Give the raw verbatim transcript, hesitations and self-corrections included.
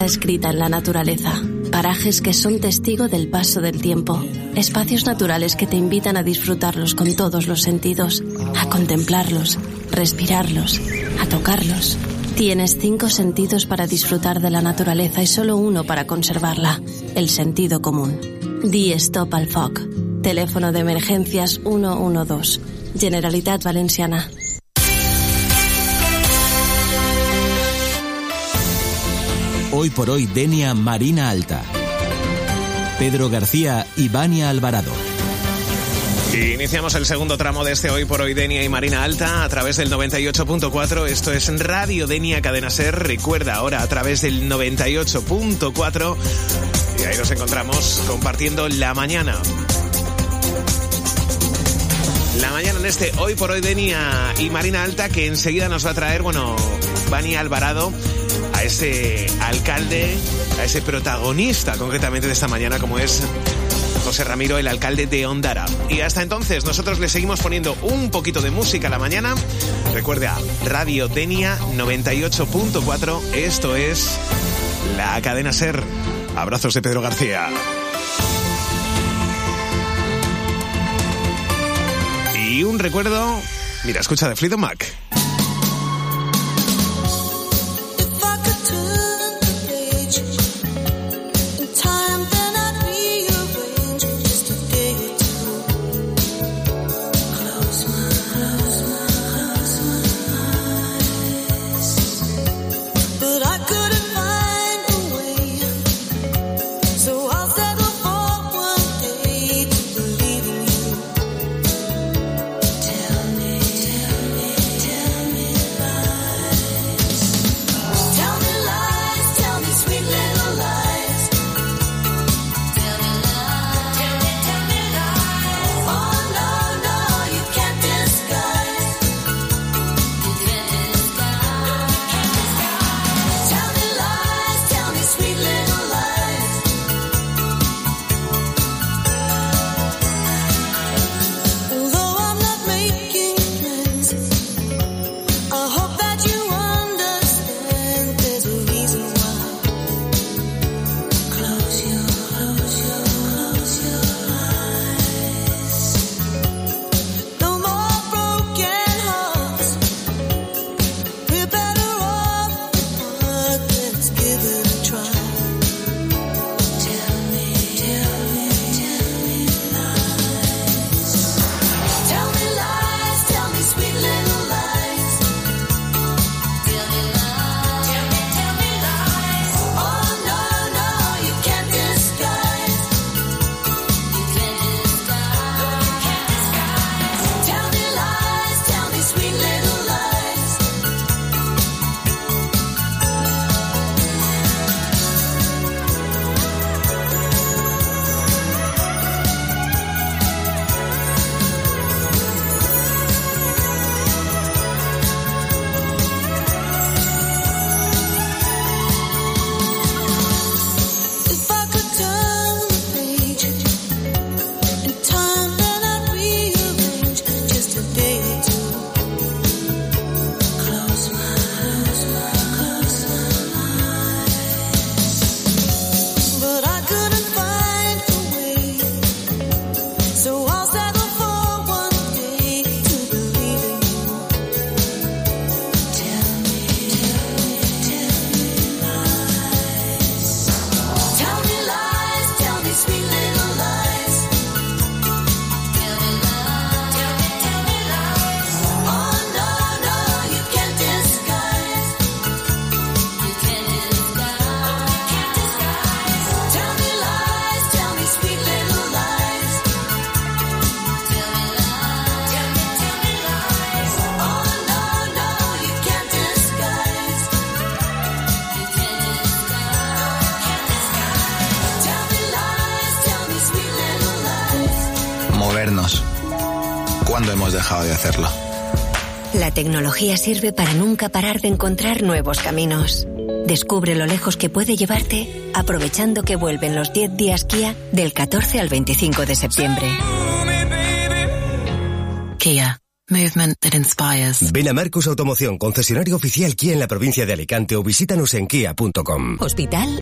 escrita en la naturaleza. Parajes que son testigo del paso del tiempo. Espacios naturales que te invitan a disfrutarlos con todos los sentidos, a contemplarlos, respirarlos, a tocarlos. Tienes cinco sentidos para disfrutar de la naturaleza y solo uno para conservarla, el sentido común. Di stop al F O C. Teléfono de emergencias uno uno dos. Generalitat Valenciana. Hoy por hoy Denia Marina Alta. Pedro García y Vania Alvarado. Iniciamos el segundo tramo de este Hoy por Hoy Denia y Marina Alta a través del noventa y ocho punto cuatro. Esto es Radio Denia Cadena Ser. Recuerda ahora a través del noventa y ocho punto cuatro. Y ahí nos encontramos compartiendo la mañana. La mañana en este Hoy por Hoy Denia y Marina Alta, que enseguida nos va a traer, bueno, Vania Alvarado, a ese alcalde, a ese protagonista concretamente de esta mañana, como es José Ramiro, el alcalde de Ondara. Y hasta entonces nosotros le seguimos poniendo un poquito de música a la mañana. Recuerda, Radio Denia noventa y ocho punto cuatro, esto es la Cadena Ser. Abrazos de Pedro García. Y un recuerdo, mira, escucha de Fleetwood Mac. ¿Cuándo hemos dejado de hacerlo? La tecnología sirve para nunca parar de encontrar nuevos caminos. Descubre lo lejos que puede llevarte aprovechando que vuelven los diez días Kia del catorce al veinticinco de septiembre. Kia. Movement that inspires. Ven a Marcus Automoción, concesionario oficial Kia en la provincia de Alicante, o visítanos en kia punto com. Hospital